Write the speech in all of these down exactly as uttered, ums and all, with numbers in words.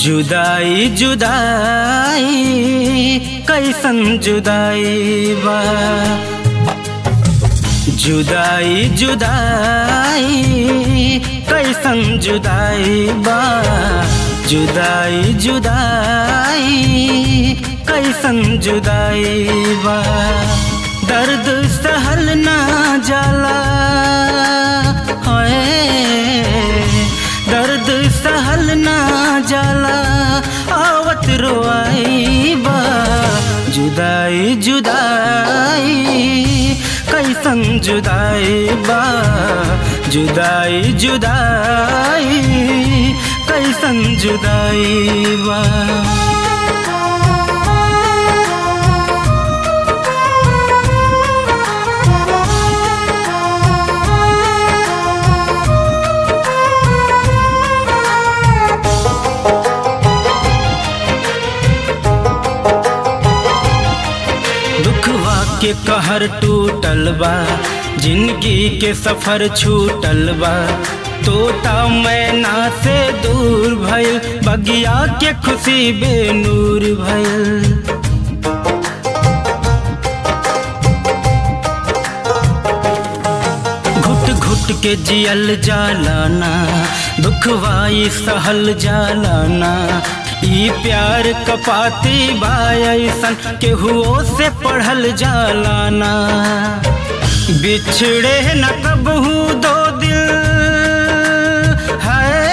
जुदाई जुदाई कैसन जुदाई बा, जुदाई जुदाई कैसन जुदाई बा, जुदाई जुदाई कैसन जुदाई बा। दर्द सहल ना जाला है, दर्द सहल ना जाला आवत रोआई बा। जुदाई जुदाई कैसन जुदाई बा, जुदाई जुदाई कैसन जुदाई बा। दुखवा के कहर टूटल बा, जिंदगी के सफर छूटल बा। तोता मैना से दूर भइल, बगिया के खुशी बेनूर भइल। घुट घुट के जियल जालाना, दुखवाई सहल जालाना। ई प्यार कपाती बायसन केहुओ से पढ़ल जालाना। बिछड़े न कबहू दो दिल है,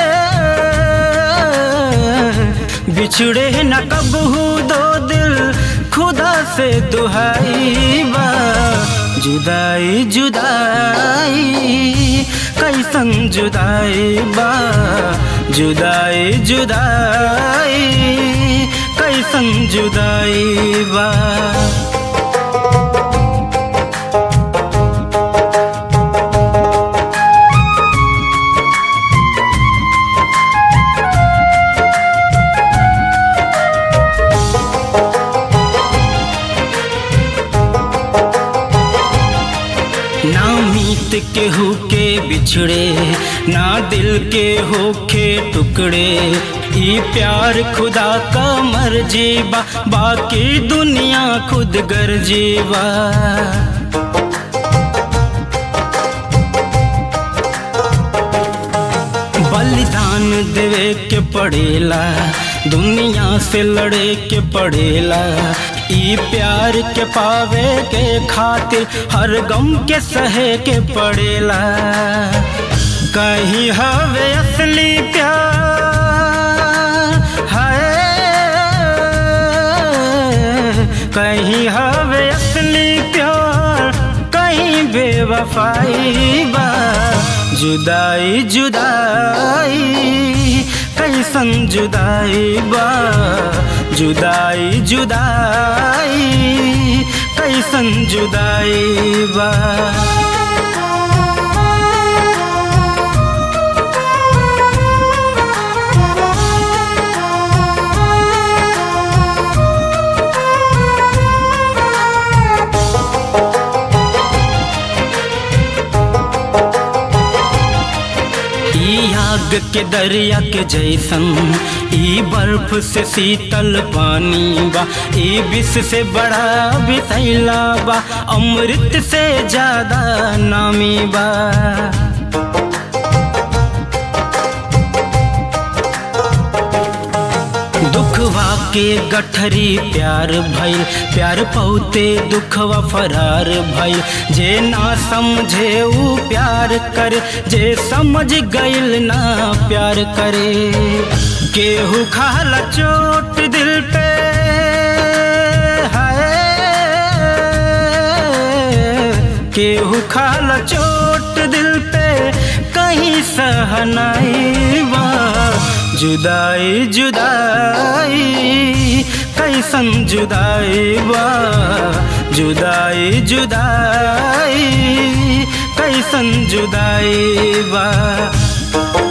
बिछड़े न कबहू दो दिल खुदा से दुहाई बा। जुदाई जुदाई कैसन जुदाई बा, जुदाई जुदाई कैसन जुदाई बा। ना मीत केहू के बिछड़े, ना दिल के होखे टुकड़े। ई प्यार खुदा का मर्जी बा, बाकी दुनिया खुद गर्जी बा। बलिदान देवे के पड़ेला, दुनिया से लड़े के पड़ेला। ई प्यार के पावे के खातिर हर गम के सहे के पड़ेला। कहीं हवे असली प्यार है, कहीं हवे असली प्यार, कहीं बेवफाई बा। जुदाई जुदाई कैसन जुदाई बा, जुदाई जुदाई कैसन जुदाई बा। आग के दरिया के जैसन, ई बर्फ से शीतल पानी बा। ई विष से बड़ा विषैला बा, अमृत से ज्यादा नामी बा। दुखवा के गठरी प्यार भइल, प्यार पौते दुखवा फरार भइल। जे ना समझे ऊ प्यार करे, जे समझ गइल ना प्यार करे। केहू खाला चोट दिल पे है, केहू खाला चोट दिल पे, कहीं सहनाई बा। जुदाई जुदाई कैसन जुदाई बा, जुदाई जुदाई कैसन जुदाई बा।